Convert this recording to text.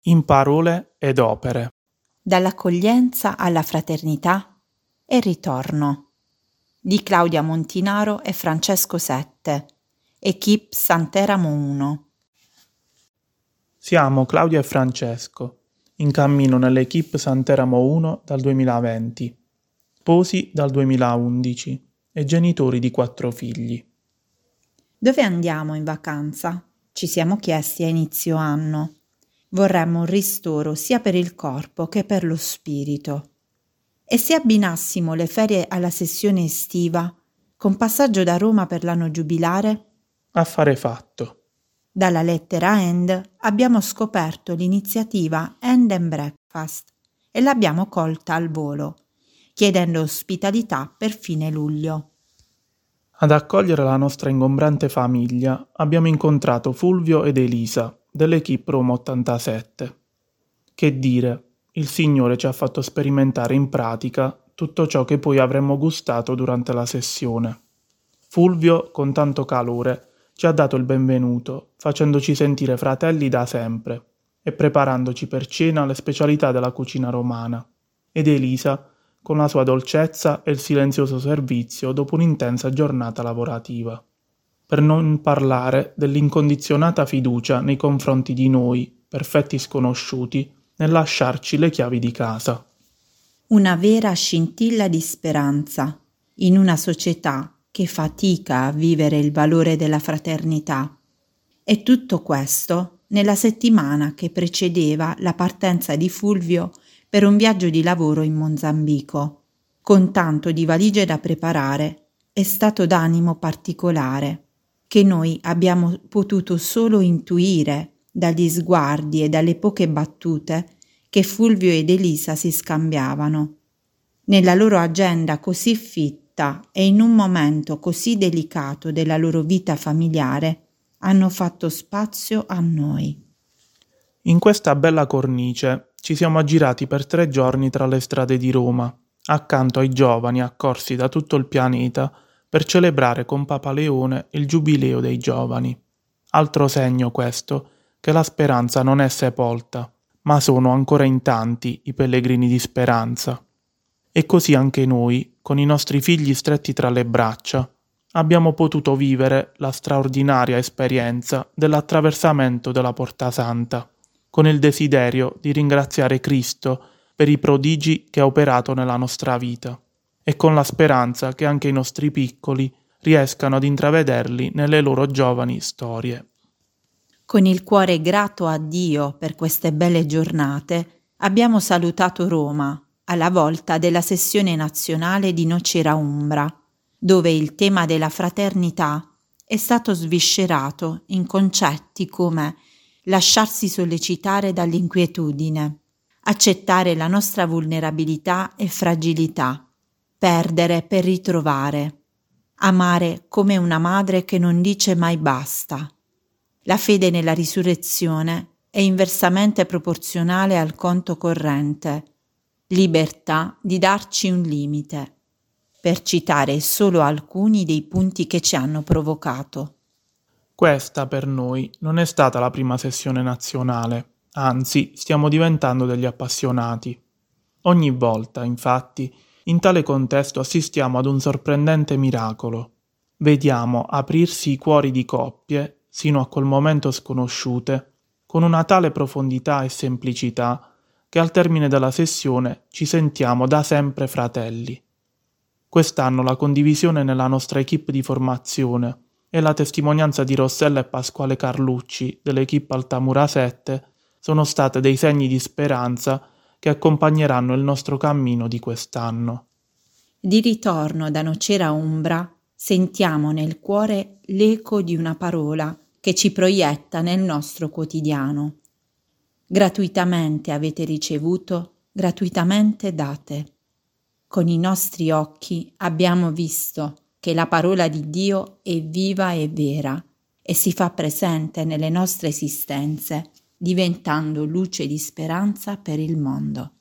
In parole ed opere. Dall'accoglienza alla fraternità e ritorno. Di Claudia Montinaro e Francesco Sette, Equipe Sant'Eramo 1. Siamo Claudia e Francesco, in cammino nell'Equipe Sant'Eramo 1 dal 2020, sposi dal 2011 e genitori di 4 figli. Dove andiamo in vacanza? Ci siamo chiesti a inizio anno. Vorremmo un ristoro sia per il corpo che per lo spirito. E se abbinassimo le ferie alla sessione estiva, con passaggio da Roma per l'anno giubilare? Affare fatto. Dalla lettera End abbiamo scoperto l'iniziativa End and Breakfast e l'abbiamo colta al volo, chiedendo ospitalità per fine luglio. Ad accogliere la nostra ingombrante famiglia abbiamo incontrato Fulvio ed Elisa dell'Equipe Roma 87. Che dire, il Signore ci ha fatto sperimentare in pratica tutto ciò che poi avremmo gustato durante la sessione. Fulvio, con tanto calore, ci ha dato il benvenuto, facendoci sentire fratelli da sempre e preparandoci per cena le specialità della cucina romana. Ed Elisa, con la sua dolcezza e il silenzioso servizio dopo un'intensa giornata lavorativa. Per non parlare dell'incondizionata fiducia nei confronti di noi, perfetti sconosciuti, nel lasciarci le chiavi di casa. Una vera scintilla di speranza in una società che fatica a vivere il valore della fraternità. E tutto questo nella settimana che precedeva la partenza di Fulvio per un viaggio di lavoro in Mozambico, con tanto di valigie da preparare e stato d'animo particolare, che noi abbiamo potuto solo intuire dagli sguardi e dalle poche battute che Fulvio ed Elisa si scambiavano. Nella loro agenda così fitta e in un momento così delicato della loro vita familiare, hanno fatto spazio a noi. In questa bella cornice ci siamo aggirati per 3 giorni tra le strade di Roma, accanto ai giovani accorsi da tutto il pianeta per celebrare con Papa Leone il Giubileo dei giovani. Altro segno questo che la speranza non è sepolta, ma sono ancora in tanti i pellegrini di speranza. E così anche noi, con i nostri figli stretti tra le braccia, abbiamo potuto vivere la straordinaria esperienza dell'attraversamento della Porta Santa, con il desiderio di ringraziare Cristo per i prodigi che ha operato nella nostra vita, e con la speranza che anche i nostri piccoli riescano ad intravederli nelle loro giovani storie. Con il cuore grato a Dio per queste belle giornate, abbiamo salutato Roma alla volta della sessione nazionale di Nocera Umbra, dove il tema della fraternità è stato sviscerato in concetti come lasciarsi sollecitare dall'inquietudine, accettare la nostra vulnerabilità e fragilità, perdere per ritrovare, amare come una madre che non dice mai basta. La fede nella risurrezione è inversamente proporzionale al conto corrente, libertà di darci un limite, per citare solo alcuni dei punti che ci hanno provocato. Questa per noi non è stata la prima sessione nazionale, anzi stiamo diventando degli appassionati. Ogni volta, infatti, in tale contesto assistiamo ad un sorprendente miracolo. Vediamo aprirsi i cuori di coppie, sino a quel momento sconosciute, con una tale profondità e semplicità che al termine della sessione ci sentiamo da sempre fratelli. Quest'anno la condivisione nella nostra equipe di formazione e la testimonianza di Rossella e Pasquale Carlucci dell'equipe Altamura 7 sono state dei segni di speranza che accompagneranno il nostro cammino di quest'anno. Di ritorno da Nocera Umbra sentiamo nel cuore l'eco di una parola che ci proietta nel nostro quotidiano. Gratuitamente avete ricevuto, gratuitamente date. Con i nostri occhi abbiamo visto che la parola di Dio è viva e vera e si fa presente nelle nostre esistenze, diventando luce di speranza per il mondo.